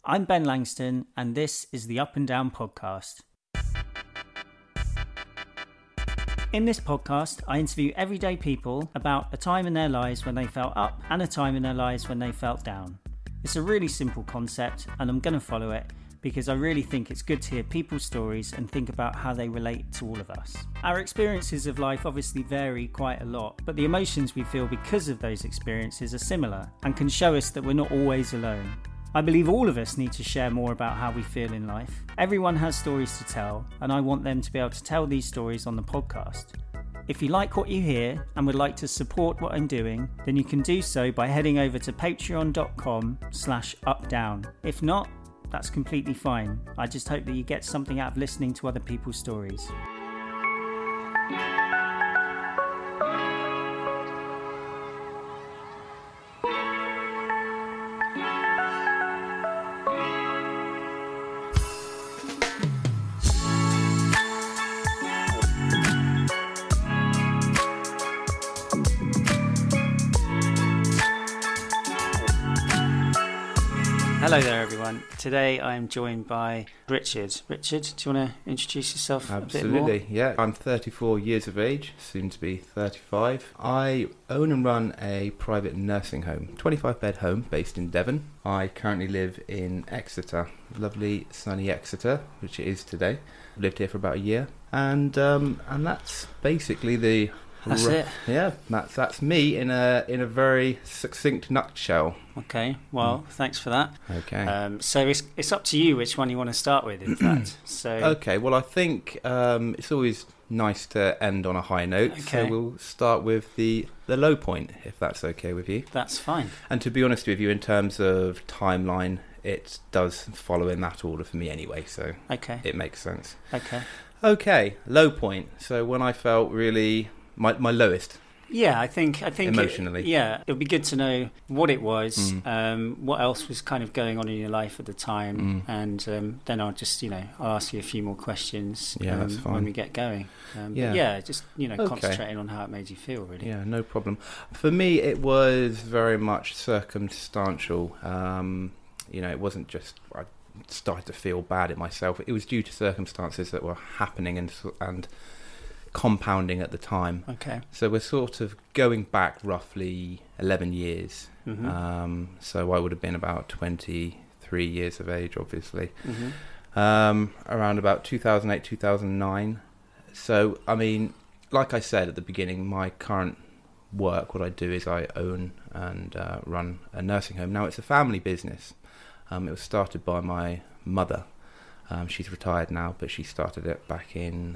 I'm Ben Langston, and this is the Up and Down podcast. In this podcast, I interview everyday people about a time in their lives when they felt up and a time in their lives when they felt down. It's a really simple concept, and I'm going to follow it because I really think it's good to hear people's stories and think about how they relate to all of us. Our experiences of life obviously vary quite a lot, but the emotions we feel because of those experiences are similar and can show us that we're not always alone. I believe all of us need to share more about how we feel in life. Everyone has stories to tell, and I want them to be able to tell these stories on the podcast. If you like what you hear and would like to support what I'm doing, then you can do so by heading over to patreon.com/updown. If not, that's completely fine. I just hope that you get something out of listening to other people's stories. Hello there, everyone. Today I'm joined by Richard. Richard, do you want to introduce yourself a bit more? Absolutely, yeah. I'm 34 years of age, soon to be 35. I own and run a private nursing home, 25-bed home based in Devon. I currently live in Exeter, lovely sunny Exeter, which it is today. I've lived here for about a year, and that's basically the... That's it? Yeah, that's me in a very succinct nutshell. Okay, well, thanks for that. Okay. So it's up to you which one you want to start with, in fact. Okay, well, I think it's always nice to end on a high note, Okay. so we'll start with the low point, if that's okay with you. That's fine. And to be honest with you, in terms of timeline, it does follow in that order for me anyway, so Okay. it makes sense. Okay. Low point. So when I felt really... My lowest. Yeah, I think Emotionally. it would be good to know what it was, what else was kind of going on in your life at the time, and then I'll just, I'll ask you a few more questions that's fine. when we get going. Just concentrating on how it made you feel, really. Yeah, no problem. For me, it was very much circumstantial. It wasn't just I started to feel bad at myself. It was due to circumstances that were happening and compounding at the time. Okay. So we're sort of going back roughly 11 years. Mm-hmm. So I would have been about 23 years of age, obviously. Mm-hmm. Around about 2008, 2009. So, I mean, like I said at the beginning, my current work, what I do is I own and run a nursing home. Now, it's a family business. It was started by my mother. She's retired now, but she started it back in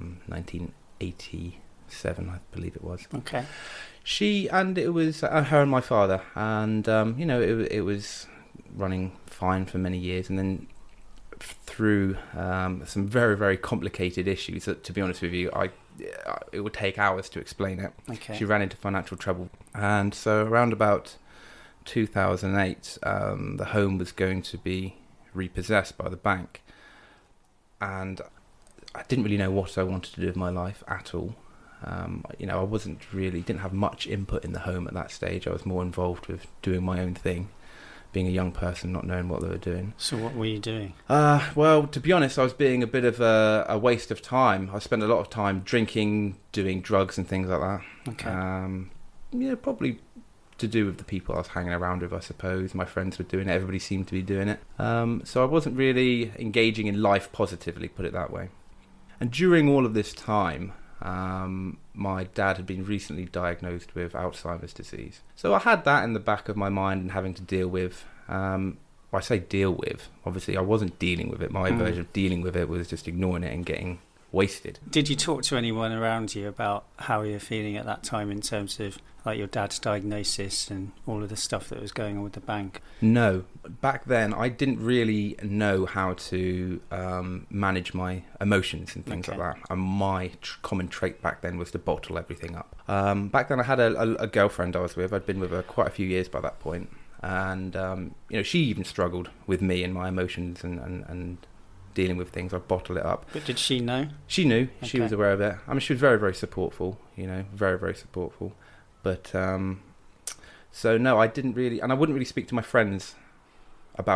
1987, I believe it was. Okay. It was her and my father, and it was running fine for many years, and then through some very, very complicated issues that, to be honest with you, it would take hours to explain it. Okay. She ran into financial trouble, and so around about 2008, the home was going to be repossessed by the bank. And I didn't really know what I wanted to do with my life at all. I didn't have much input in the home at that stage. I was more involved with doing my own thing, being a young person, not knowing what they were doing. So what were you doing? Well, to be honest, I was being a bit of a waste of time. I spent a lot of time drinking, doing drugs and things like that. Okay. Probably to do with the people I was hanging around with, I suppose. My friends were doing it, everybody seemed to be doing it. So I wasn't really engaging in life positively, put it that way. And during all of this time, my dad had been recently diagnosed with Alzheimer's disease. So I had that in the back of my mind and having to deal with. I say deal with, obviously I wasn't dealing with it. My version of dealing with it was just ignoring it and getting wasted. Did you talk to anyone around you about how you were feeling at that time in terms of like your dad's diagnosis and all of the stuff that was going on with the bank? No. Back then, I didn't really know how to manage my emotions and things like that. And my common trait back then was to bottle everything up. Back then, I had a girlfriend I was with. I'd been with her quite a few years by that point. And, she even struggled with me and my emotions and dealing with things. I bottle it up. But did she know? She knew. Okay. She was aware of it. I mean, she was very, very supportful, very, very supportful. But, so no, I didn't really, and I wouldn't really speak to my friends about it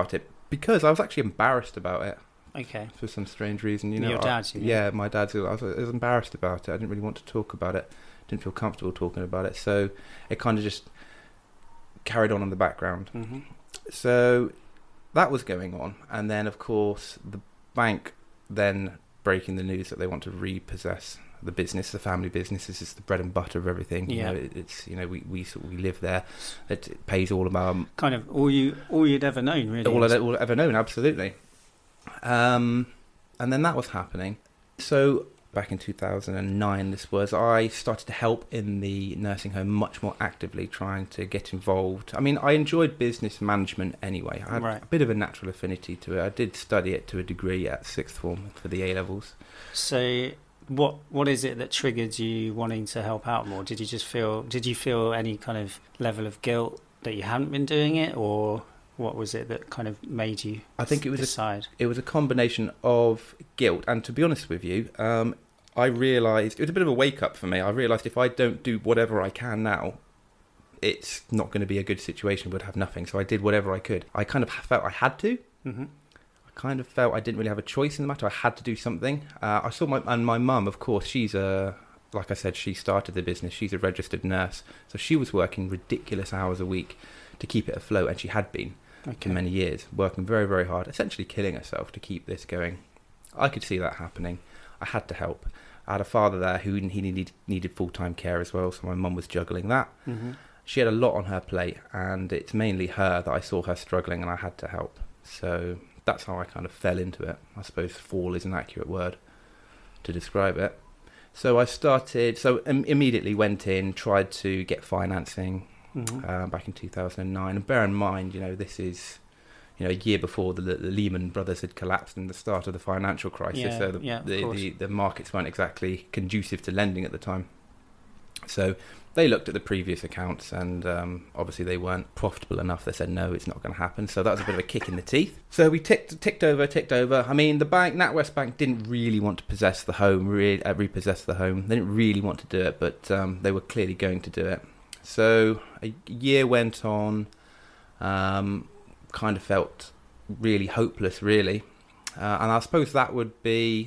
Because I was actually embarrassed about it. Okay. For some strange reason, you know. Your dad's, yeah, my dad's. I was embarrassed about it. I didn't really want to talk about it. Didn't feel comfortable talking about it. So it kind of just carried on in the background. Mm-hmm. So that was going on, and then of course the bank then breaking the news that they want to repossess the business, the family business. This is the bread and butter of everything. Yeah. You know, it's we live there. It pays all of our kind of all you'd ever known, really. All I'd ever known, absolutely. And then that was happening. So back in 2009, I started to help in the nursing home much more actively, trying to get involved. I mean, I enjoyed business management anyway. I had a bit of a natural affinity to it. I did study it to a degree at sixth form for the A-levels. So what is it that triggered you wanting to help out more? Did you feel any kind of level of guilt that you hadn't been doing it, or what was it that kind of made you decide? It was a combination of guilt, and to be honest with you, I realised, it was a bit of a wake-up for me. I realised if I don't do whatever I can now, it's not going to be a good situation. We'd have nothing. So I did whatever I could. I kind of felt I had to. Mm-hmm. I kind of felt I didn't really have a choice in the matter. I had to do something. I saw my mum, of course, like I said, she started the business. She's a registered nurse. So she was working ridiculous hours a week to keep it afloat, and she had been for many years, working very, very hard, essentially killing herself to keep this going. I could see that happening. I had to help. I had a father there who needed full-time care as well, so my mum was juggling that. Mm-hmm. She had a lot on her plate, and it's mainly her that I saw her struggling, and I had to help. So that's how I kind of fell into it. I suppose fall is an accurate word to describe it. So I immediately went in, tried to get financing back in 2009. And bear in mind, this is a year before the Lehman Brothers had collapsed and the start of the financial crisis. So the markets weren't exactly conducive to lending at the time. So they looked at the previous accounts, and obviously they weren't profitable enough. They said, no, it's not going to happen. So that was a bit of a kick in the teeth. So we ticked over. I mean, the bank, NatWest Bank, didn't really want to repossess the home. They didn't really want to do it, but they were clearly going to do it. So a year went on, kind of felt really hopeless, really. And I suppose that would be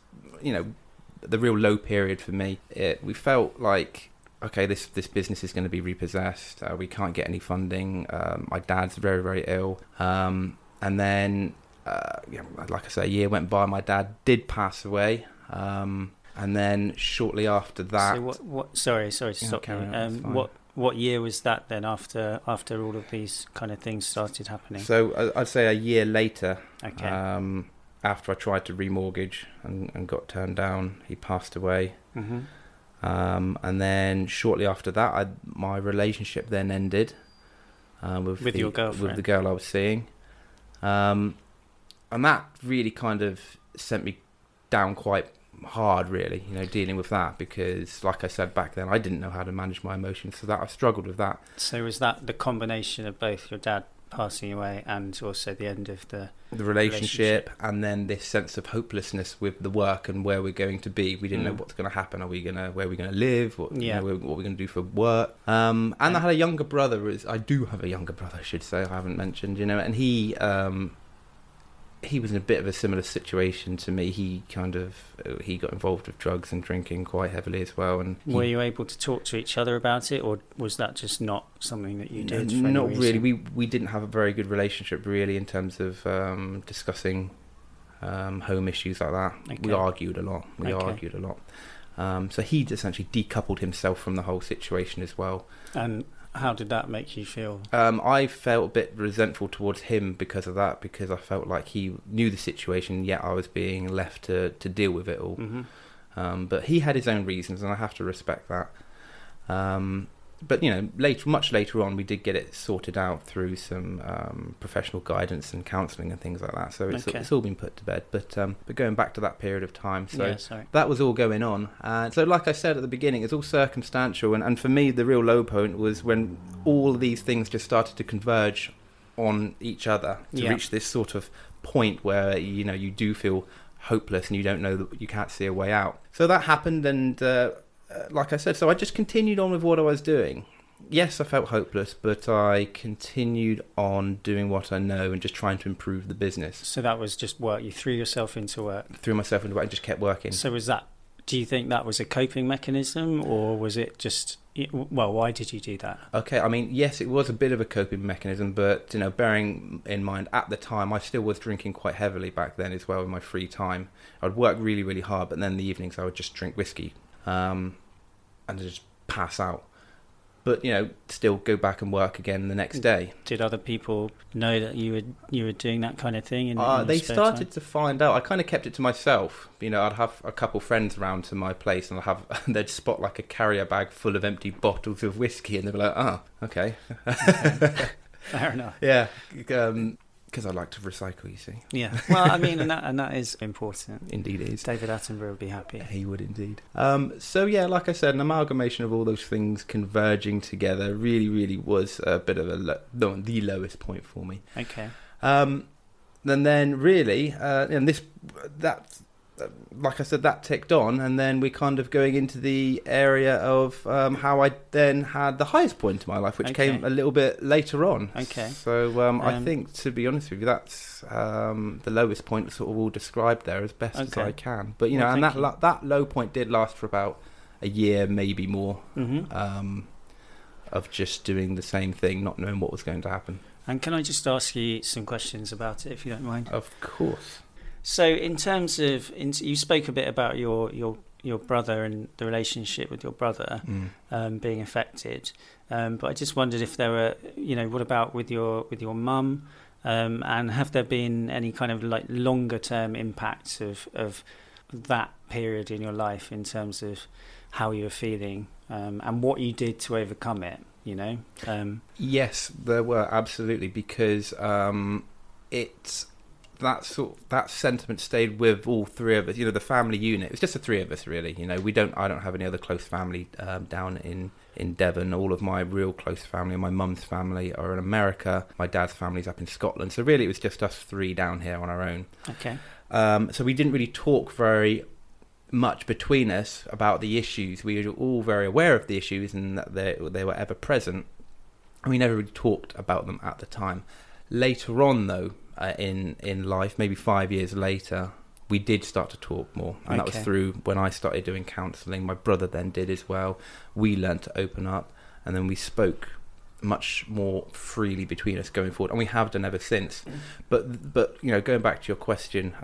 the real low period for me. We felt like, okay, this business is going to be repossessed. We can't get any funding. My dad's very, very ill. And then, like I say, a year went by. My dad did pass away. And then shortly after that... So sorry to stop you. What year was that then, after all of these kind of things started happening? So I'd say a year later, after I tried to remortgage and got turned down, he passed away. Mm-hmm. And then shortly after that, my relationship then ended with your girlfriend, with the girl I was seeing, and that really kind of sent me down quite hard, really, dealing with that, because like I said back then, I didn't know how to manage my emotions, so that I struggled with that. So was that the combination of both your dad passing away and also the end of the relationship, and then this sense of hopelessness with the work and where we're going to be? We didn't know what's going to happen. Where are we going to live? What we're going to do for work? And I had a younger brother. I do have a younger brother, I should say. I haven't mentioned, and he was in a bit of a similar situation to me. He got involved with drugs and drinking quite heavily as well. And were you able to talk to each other about it, or was that just not something that you did? Not really. We didn't have a very good relationship, really, in terms of discussing home issues like that. Okay. We argued a lot. So he'd essentially decoupled himself from the whole situation as well. And how did that make you feel? I felt a bit resentful towards him because of that, because I felt like he knew the situation, yet I was being left to deal with it all. Mm-hmm. But he had his own reasons, and I have to respect that. But much later on, we did get it sorted out through some professional guidance and counselling and things like that. So it's all been put to bed. But going back to that period of time, that was all going on. So like I said at the beginning, it's all circumstantial. And for me, the real low point was when all of these things just started to converge on each other to reach this sort of point where you do feel hopeless and you don't know that you can't see a way out. So that happened, and like I said, so I just continued on with what I was doing. Yes, I felt hopeless, but I continued on doing what I know and just trying to improve the business. So that was just work. You threw yourself into work. Threw myself into work and just kept working. So do you think that was a coping mechanism, or was it just, well, why did you do that? Okay, I mean, yes, it was a bit of a coping mechanism, but, bearing in mind at the time, I still was drinking quite heavily back then as well in my free time. I'd work really, really hard, but then in the evenings I would just drink whiskey and just pass out. But, still go back and work again the next day. Did other people know that you were doing that kind of thing? In they started to find out. I kind of kept it to myself. I'd have a couple friends around to my place, and they'd spot like a carrier bag full of empty bottles of whiskey, and they'd be like, "Oh, okay." Fair enough. Yeah, because I like to recycle, you see. Yeah. Well, I mean, and that is important. Indeed it is. David Attenborough would be happy. He would indeed. So yeah, like I said, an amalgamation of all those things converging together really, really was a bit of the lowest point for me. Okay. And then really, like I said, that ticked on, and then we kind of going into the area of how I then had the highest point in my life, which came a little bit later on. Okay. So I think, to be honest with you, that's the lowest point, sort of all described there as best as I can. But and that low point did last for about a year, maybe more, of just doing the same thing, not knowing what was going to happen. And can I just ask you some questions about it, if you don't mind? Of course. So in terms of, you spoke a bit about your brother and the relationship with your brother being affected, but I just wondered if there were, what about with your mum, and have there been any kind of like longer term impacts of that period in your life in terms of how you were feeling and what you did to overcome it? Yes, there were, absolutely, because that sentiment stayed with all three of us. The family unit. It's just the three of us, really. I don't have any other close family down in Devon. All of my real close family, my mum's family, are in America. My dad's family's up in Scotland. So really, it was just us three down here on our own. Okay. So we didn't really talk very much between us about the issues. We were all very aware of the issues and that they were ever present, and we never really talked about them at the time. Later on, though, in life, maybe 5 years later, we did start to talk more, and that was through when I started doing counselling. My brother then did as well. We learned to open up, and then we spoke much more freely between us going forward, and we have done ever since. But going back to your question,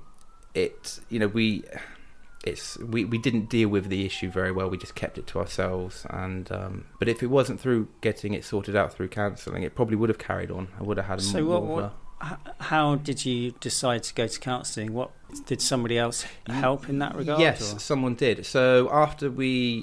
we didn't deal with the issue very well. We just kept it to ourselves, and but if it wasn't through getting it sorted out through counselling, it probably would have carried on. I would have had how did you decide to go to counselling? What did somebody else help in that regard? Yes, someone did. So after we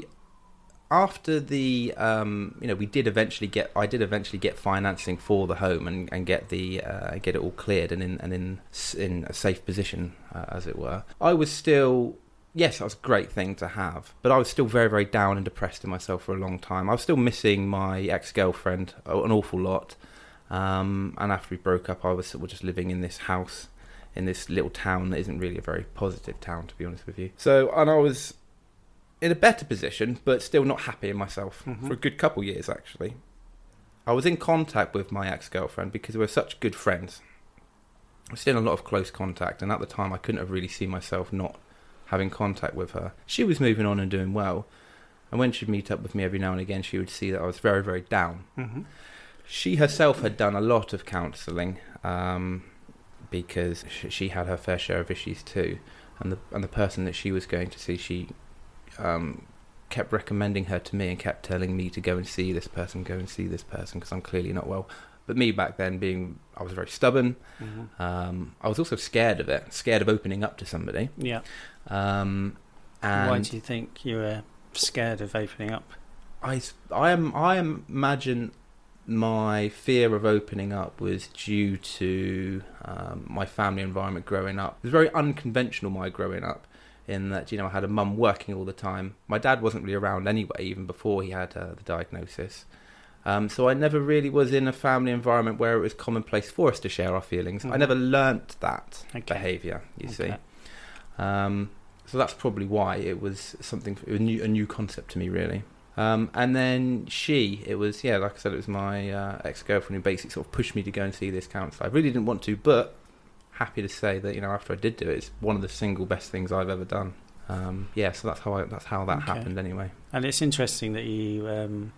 did eventually get financing for the home and get it all cleared and in a safe position, as it were. I was still. Yes, that was a great thing to have, but I was still very, very down and depressed in myself for a long time. I was still missing my ex-girlfriend an awful lot, and after we broke up, I was sort of just living in this house in this little town that isn't really a very positive town, to be honest with you. And I was in a better position, but still not happy in myself for a good couple of years, actually. I was in contact with my ex-girlfriend because we were such good friends. I was still in a lot of close contact, and at the time I couldn't have really seen myself not having contact with her. She was moving on and doing well, and when she'd meet up with me every now and again, she would see that I was very, very down. She herself had done a lot of counselling because she had her fair share of issues too, and the person that she was going to see, she kept recommending her to me and kept telling me to go and see this person, because I'm clearly not well. But me back then, I was very stubborn. I was also scared of opening up to somebody. Yeah. And why do you think you were scared of opening up? I imagine my fear of opening up was due to my family environment growing up. It was very unconventional, my growing up, in that, I had a mum working all the time. My dad wasn't really around anyway, even before he had the diagnosis. So I never really was in a family environment where it was commonplace for us to share our feelings. I never learnt that behaviour, you see. So that's probably why it was a new concept to me, really. And then it was, like I said, it was my ex-girlfriend who basically sort of pushed me to go and see this counsellor. I really didn't want to, but happy to say that, after I did do it, it's one of the single best things I've ever done. So that's how that happened anyway. And it's interesting that you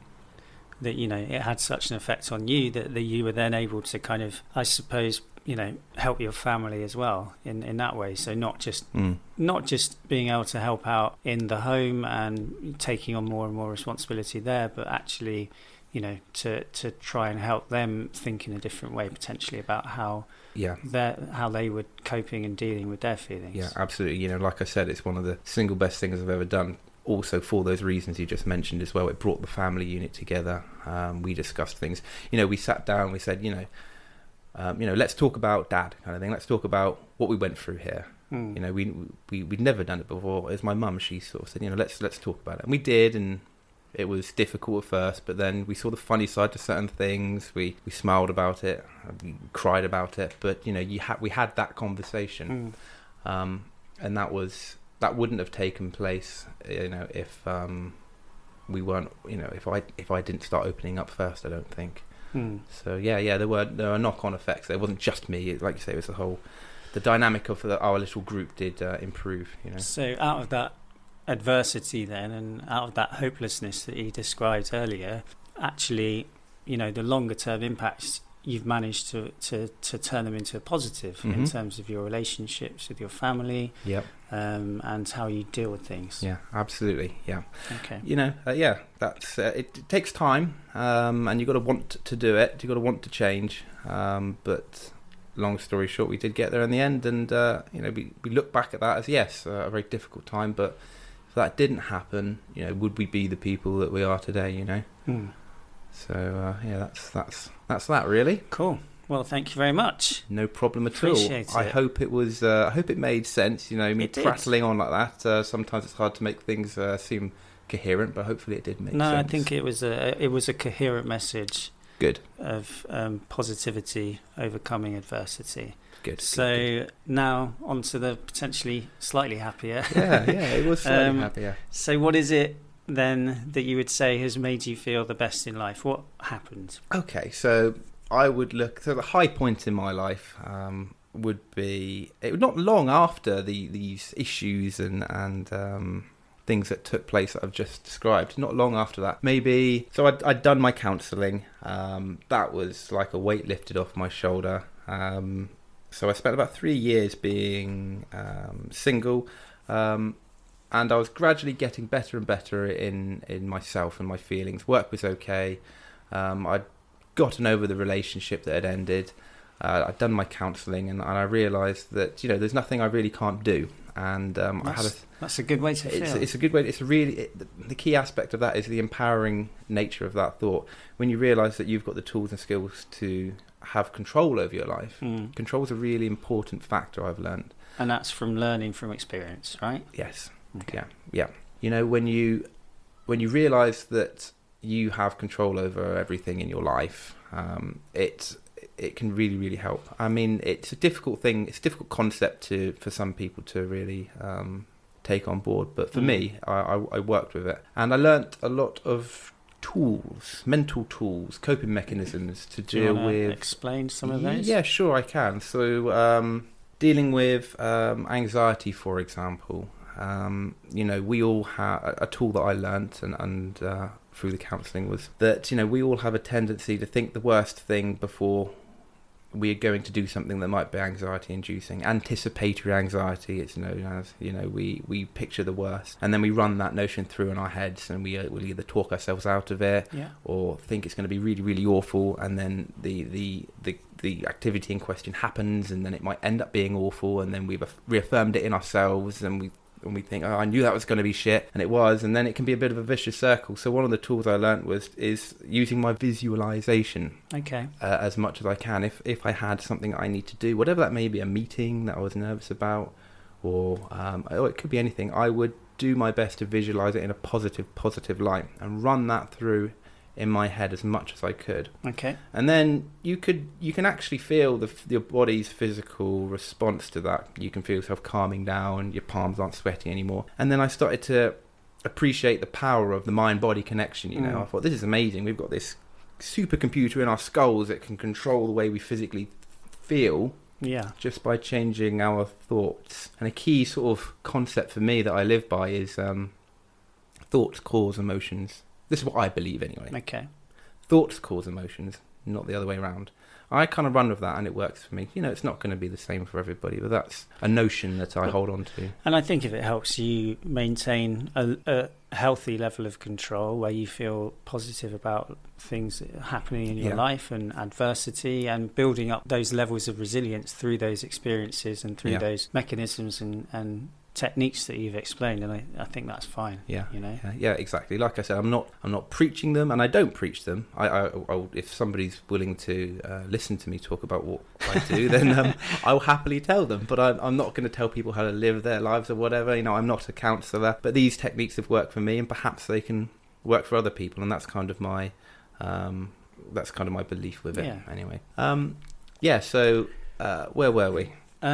it had such an effect on you that you were then able to kind of, I suppose, help your family as well in that way. So not just being able to help out in the home and taking on more and more responsibility there, but actually, to try and help them think in a different way potentially about how they were coping and dealing with their feelings. Yeah, absolutely. Like I said, it's one of the single best things I've ever done. Also, for those reasons you just mentioned as well, it brought the family unit together. We discussed things. We sat down. We said, let's talk about Dad, kind of thing. Let's talk about what we went through here. We'd never done it before. It was my mum. She sort of said, let's talk about it, and we did. And it was difficult at first, but then we saw the funny side to certain things. We smiled about it, we cried about it. But we had that conversation, and that wouldn't have taken place, if we weren't, if I didn't start opening up first. I don't think. So there were knock-on effects. It wasn't just me. Like you say, it was the dynamic of our little group did improve. So out of that adversity then, and out of that hopelessness that you described earlier, actually, the longer-term impacts, you've managed to turn them into a positive in terms of your relationships with your family, and how you deal with things. Yeah, absolutely. Yeah. Okay. That's it takes time, and you've got to want to do it. You've got to want to change. But long story short, we did get there in the end, and we look back at that as a very difficult time. But if that didn't happen, would we be the people that we are today? So that's that really. Cool. Well, thank you very much. No problem at all. Appreciate it. I hope it made sense. Me prattling on like that. Sometimes it's hard to make things seem coherent, but hopefully it did make sense. No, I think it was a coherent message. Good. Of positivity overcoming adversity. Good. So now on to the potentially slightly happier. Yeah, it was slightly happier. So what is it then that you would say has made you feel the best in life? What happened? Okay, so I would look. So the high point in my life would be not long after these issues and things that took place that I've just described. Not long after that, maybe. So I'd done my counselling. That was like a weight lifted off my shoulder. So I spent about 3 years being single. And I was gradually getting better and better in myself and my feelings. Work was okay. I'd gotten over the relationship that had ended. I'd done my counselling, and I realised that there's nothing I really can't do. And that's a good way to feel. It's a good way. It's the key aspect of that is the empowering nature of that thought. When you realise that you've got the tools and skills to have control over your life. Control is a really important factor, I've learned. And that's from learning from experience, right? Yes. Okay. Yeah. When you realise that you have control over everything in your life, it can really, really help. I mean, it's a difficult thing. It's a difficult concept for some people to really take on board. But for me, I worked with it, and I learnt a lot of mental tools, coping mechanisms to deal with. Explain some of those? Yeah, sure, I can. So, dealing with anxiety, for example. We all have a tool that I learnt and through the counselling was that, we all have a tendency to think the worst thing before we are going to do something that might be anxiety inducing. Anticipatory anxiety, it's known as, we picture the worst and then we run that notion through in our heads, and we'll either talk ourselves out of it or think it's going to be really, really awful, and then the activity in question happens, and then it might end up being awful, and then we've reaffirmed it in ourselves, and we think, I knew that was going to be shit, and it was, and then it can be a bit of a vicious circle. So one of the tools I learnt is using my visualization. Okay. As much as I can. If I had something I need to do, whatever that may be, a meeting that I was nervous about, or it could be anything, I would do my best to visualize it in a positive light and run that through in my head as much as I could. Okay. And then you can actually feel your body's physical response to that. You can feel yourself calming down, your palms aren't sweating anymore. And then I started to appreciate the power of the mind-body connection. You know, I thought, this is amazing. We've got this supercomputer in our skulls that can control the way we physically feel. Yeah. Just by changing our thoughts. And a key sort of concept for me that I live by is thoughts cause emotions. This is what I believe anyway. Okay. Thoughts cause emotions, not the other way around. I kind of run with that and it works for me. You know, it's not going to be the same for everybody, but that's a notion that I hold on to. And I think if it helps you maintain a healthy level of control where you feel positive about things happening in your life and adversity, and building up those levels of resilience through those experiences and through those mechanisms and techniques that you've explained, and I think that's fine. Yeah, you know. Yeah, exactly. Like I said, I'm not preaching them, and I don't preach them. I'll, if somebody's willing to listen to me talk about what I do, then I'll happily tell them. But I'm not going to tell people how to live their lives or whatever. You know, I'm not a counsellor, but these techniques have worked for me, and perhaps they can work for other people, and that's kind of my belief with it. Yeah. Anyway, So where were we?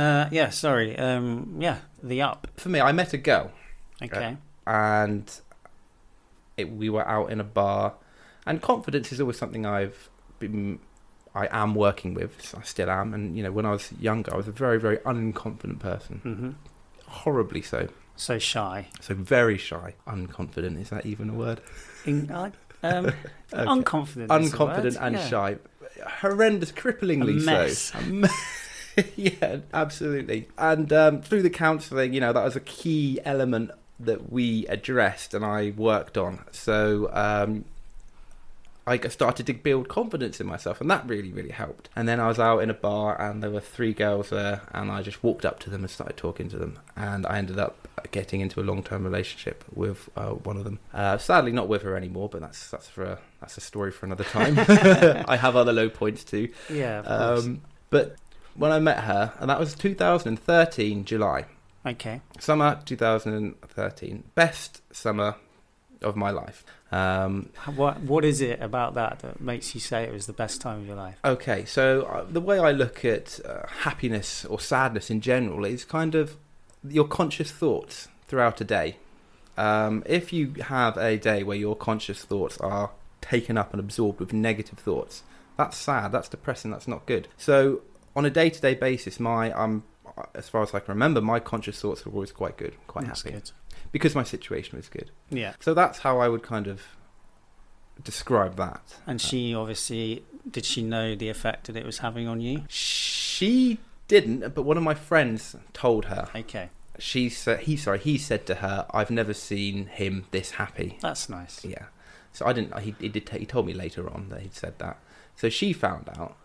The Up. For me, I met a girl. Okay. And we were out in a bar, and confidence is always something I am working with. So I still am, and you know, when I was younger, I was a very, very unconfident person, horribly so. So shy. So very shy. Unconfident, is that even a word? Okay. Unconfident. Unconfident and shy. Horrendous, cripplingly a mess. so. Yeah, absolutely. And through the counselling, you know, that was a key element that we addressed and I worked on. So I started to build confidence in myself, and that really, really helped. And then I was out in a bar, and there were 3 girls there, and I just walked up to them and started talking to them, and I ended up getting into a long-term relationship with one of them. Sadly, not with her anymore, but that's a story for another time. I have other low points too. Yeah, of course. But when I met her, and that was 2013, July. Okay. Summer 2013. Best summer of my life. What is it about that makes you say it was the best time of your life? Okay, so the way I look at happiness or sadness in general is kind of your conscious thoughts throughout a day. If you have a day where your conscious thoughts are taken up and absorbed with negative thoughts, that's sad, that's depressing, that's not good. So on a day-to-day basis, as far as I can remember, my conscious thoughts were always quite good, quite happy. Good. Because my situation was good. Yeah. So that's how I would kind of describe that. And she obviously, did she know the effect that it was having on you? She didn't, but one of my friends told her. Okay. He said to her, "I've never seen him this happy." That's nice. Yeah. So I didn't. He told me later on that he'd said that. So she found out.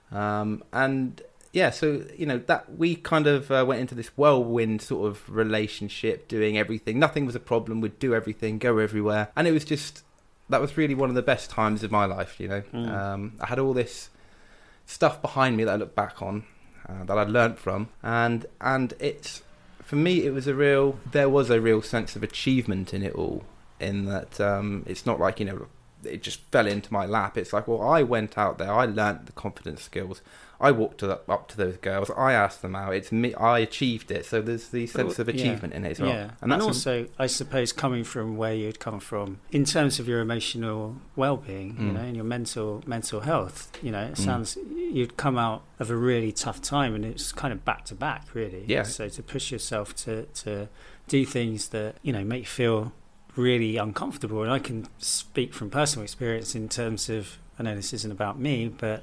And yeah, so you know that we kind of went into this whirlwind sort of relationship, doing everything. Nothing was a problem. We'd do everything, go everywhere, and it was just that was really one of the best times of my life. You know, I had all this stuff behind me that I look back on, that I'd learnt from, and it's for me there was a real sense of achievement in it all. In that it's not like, you know, it just fell into my lap. It's like, well, I went out there, I learnt the confidence skills, I walked up to those girls, I asked them out, it's me, I achieved it. So there's the sense of achievement in it as well. Yeah. And also, I suppose, coming from where you'd come from, in terms of your emotional well-being, you know, and your mental health, you know, it sounds you'd come out of a really tough time, and it's kind of back to back, really. Yeah. So to push yourself to do things that, you know, make you feel really uncomfortable, and I can speak from personal experience in terms of, I know this isn't about me, but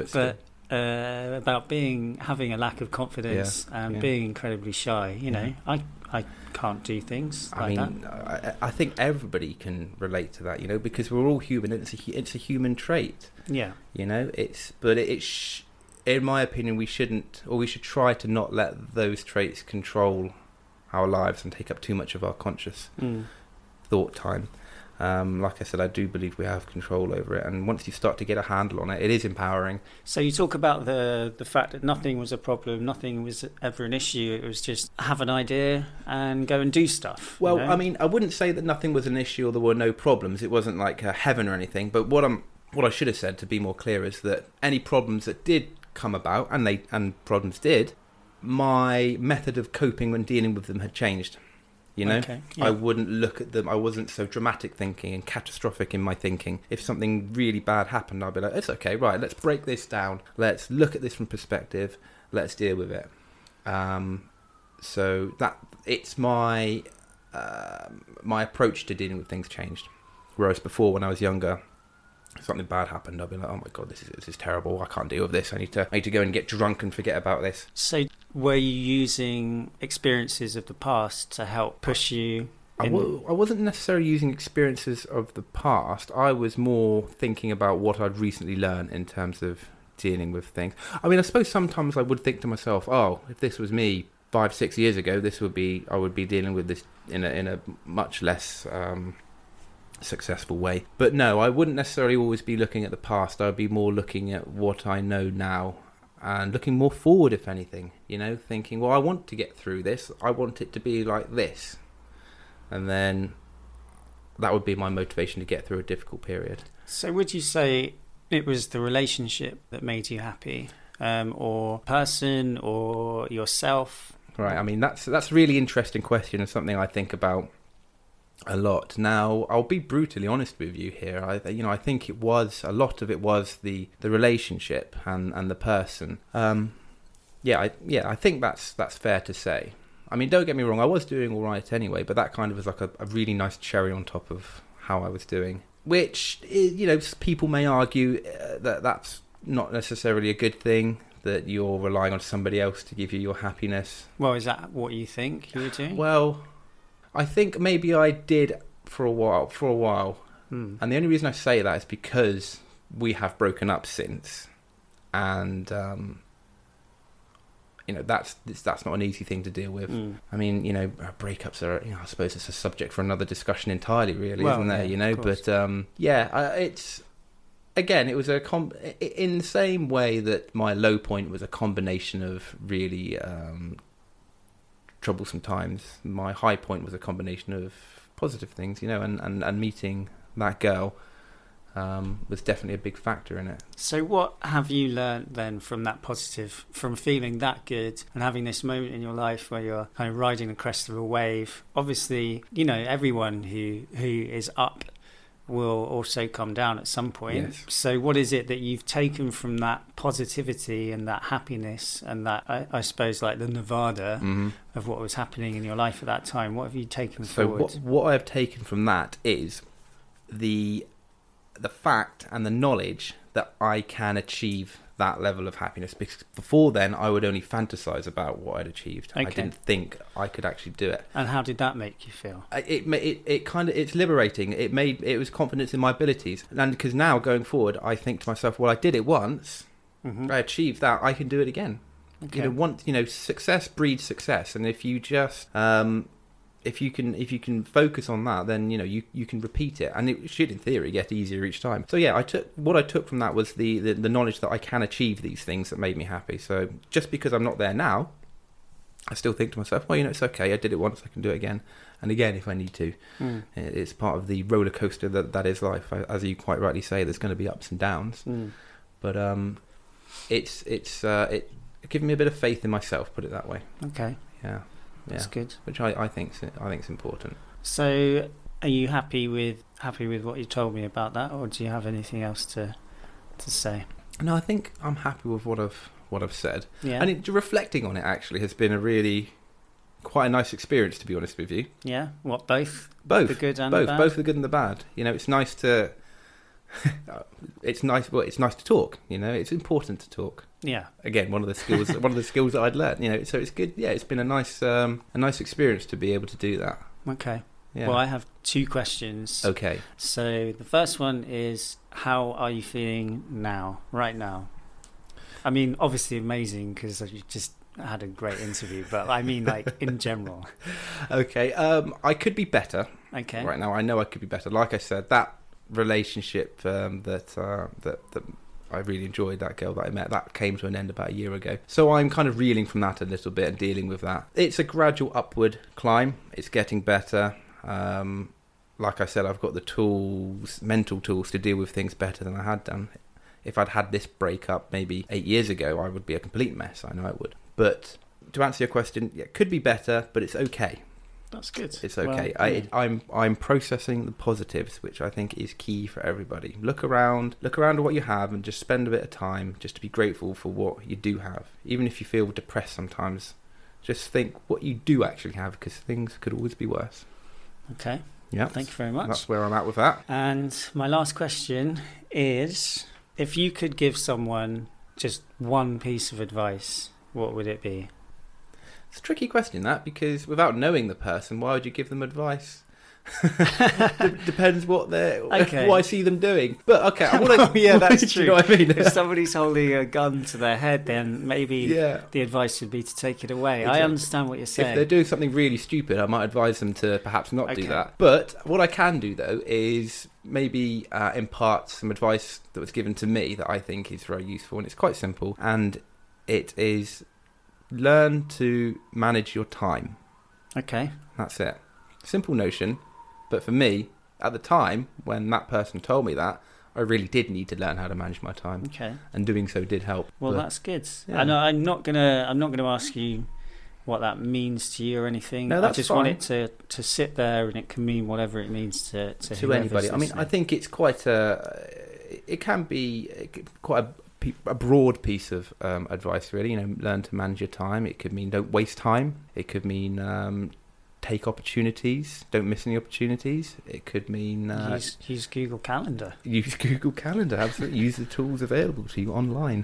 about having a lack of confidence and being incredibly shy. You know, I can't do things like that. I think everybody can relate to that, you know, because we're all human, and it's a human trait. Yeah, you know, in my opinion, we should try to not let those traits control our lives and take up too much of our conscious thought time. Like I said, I do believe we have control over it, and once you start to get a handle on it, it is empowering. So you talk about the fact that nothing was a problem, nothing was ever an issue. It was just have an idea and go and do stuff. Well, you know? I mean, I wouldn't say that nothing was an issue or there were no problems. It wasn't like heaven or anything. But what I should have said, to be more clear, is that any problems that did come about, and problems did, my method of coping and dealing with them had changed. You know, Okay, yeah. I wouldn't look at them. I wasn't so dramatic thinking and catastrophic in my thinking. If something really bad happened, I'd be like, it's okay, right, let's break this down. Let's look at this from perspective. Let's deal with it. So that it's my approach to dealing with things changed. Whereas before, when I was younger, something bad happened, I'd be like, oh my God, this is terrible. I can't deal with this. I need to go and get drunk and forget about this. So were you using experiences of the past to help push you? I wasn't necessarily using experiences of the past. I was more thinking about what I'd recently learned in terms of dealing with things. I mean, I suppose sometimes I would think to myself, oh, if this was me 5-6 years ago, I would be dealing with this in a much less successful way. But no, I wouldn't necessarily always be looking at the past. I'd be more looking at what I know now and looking more forward, if anything, you know, thinking, well, I want to get through this. I want it to be like this. And then that would be my motivation to get through a difficult period. So would you say it was the relationship that made you happy, or person, or yourself? Right. I mean, that's a really interesting question and something I think about a lot. Now, I'll be brutally honest with you here. I think a lot of it was the relationship and the person. I think that's fair to say. I mean, don't get me wrong, I was doing all right anyway, but that kind of was like a really nice cherry on top of how I was doing. Which, you know, people may argue that that's not necessarily a good thing, that you're relying on somebody else to give you your happiness. Well, is that what you think you were doing? Well, I think maybe I did for a while. And the only reason I say that is because we have broken up since. And, you know, that's not an easy thing to deal with. I mean, you know, breakups are, you know, I suppose it's a subject for another discussion entirely, really, isn't there? Yeah, you know, but it's, again, it was in the same way that my low point was a combination of really troublesome times. My high point was a combination of positive things, you know, and meeting that girl was definitely a big factor in it. So what have you learned then from that positive, from feeling that good and having this moment in your life where you're kind of riding the crest of a wave? Obviously, you know, everyone who is up will also come down at some point. Yes. So what is it that you've taken from that positivity and that happiness and that, I suppose, like the Nevada of what was happening in your life at that time? What have you taken forward? So what I've taken from that is the fact and the knowledge that I can achieve that level of happiness, because before then I would only fantasize about what I'd achieved. Okay. I didn't think I could actually do it. And how did that make you feel? It's liberating. It was confidence in my abilities, and because now going forward I think to myself, well, I did it once, I achieved that, I can do it again. Okay. Success breeds success, and if you just if you can focus on that, then you can repeat it, and it should in theory get easier each time. So yeah, what I took from that was the knowledge that I can achieve these things that made me happy. So just because I'm not there now, I still think to myself, well, it's okay, I did it once, I can do it again and again if I need to. It's part of the roller coaster that is life. As you quite rightly say, there's going to be ups and downs, but it's given me a bit of faith in myself, put it that way. Okay. Yeah. That's good. Which I think's important. So, are you happy with what you told me about that, or do you have anything else to say? No, I think I'm happy with what I've said. Yeah. And reflecting on it actually has been quite a nice experience, to be honest with you. Yeah. What, both? Both. The good and both. the bad? Both the good and the bad. It's nice to. It's nice to talk. It's important to talk. Yeah. Again, one of the skills that I'd learned. So it's good. Yeah, it's been a nice experience to be able to do that. Okay. Yeah. Well, I have 2 questions. Okay. So the first one is, how are you feeling now, right now? I mean, obviously amazing because you just had a great interview, but I mean, like, in general. Okay. I could be better. Okay. Right now, I know I could be better. Like I said, that relationship that I really enjoyed, that girl that I met, that came to an end about a year ago. So I'm kind of reeling from that a little bit and dealing with that. It's a gradual upward climb. It's getting better. Like I said, I've got the mental tools to deal with things better than I had done. If I'd had this breakup maybe 8 years ago, I would be a complete mess. I know I would. But to answer your question, it could be better, but it's okay. That's good. It's okay. Well, I'm processing the positives, which I think is key for everybody. Look around at what you have, and just spend a bit of time just to be grateful for what you do have. Even if you feel depressed sometimes, just think what you do actually have, because things could always be worse. Okay. Yeah. Thank you very much. That's where I'm at with that. And my last question is, if you could give someone just one piece of advice, what would it be? It's a tricky question, that, because without knowing the person, why would you give them advice? Depends what I see them doing. But okay, yeah, that's true. Do you know what I mean? If somebody's holding a gun to their head, then maybe the advice would be to take it away. Exactly. I understand what you're saying. If they're doing something really stupid, I might advise them to perhaps not do that. But what I can do, though, is maybe impart some advice that was given to me that I think is very useful, and it's quite simple, and it is learn to manage your time. Okay. That's it. Simple notion, but for me, at the time, when that person told me that, I really did need to learn how to manage my time. Okay. And doing so did help. Well, that's good. Yeah. I'm not gonna ask you what that means to you or anything. No, that's I just fine. want it to sit there, and it can mean whatever it means to anybody. I mean, I think it's it can be quite a broad piece of advice, really. Learn to manage your time. It could mean don't waste time. It could mean take opportunities. Don't miss any opportunities. It could mean use Google Calendar. Use Google Calendar. Absolutely. Use the tools available to you online.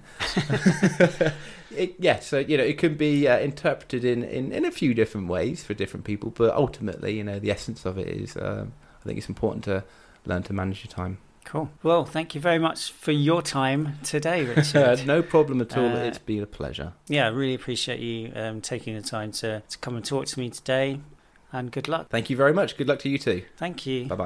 So it can be interpreted in a few different ways for different people, but ultimately, the essence of it is I think it's important to learn to manage your time. Cool. Well, thank you very much for your time today, Richard. No problem at all. It's been a pleasure. Yeah, I really appreciate you taking the time to come and talk to me today, and good luck. Thank you very much. Good luck to you too. Thank you. Bye-bye.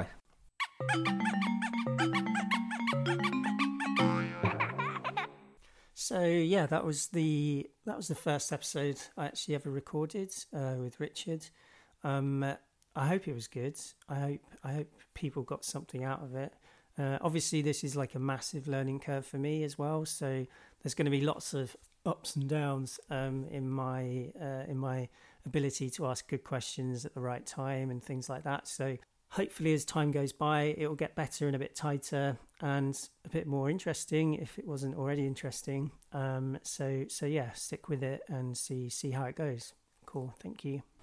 So yeah, that was the first episode I actually ever recorded with Richard. I hope it was good. I hope people got something out of it. Obviously, this is like a massive learning curve for me as well. So there's going to be lots of ups and downs in my ability to ask good questions at the right time and things like that. So hopefully, as time goes by, it will get better and a bit tighter and a bit more interesting if it wasn't already interesting. So yeah, stick with it and see how it goes. Cool. Thank you.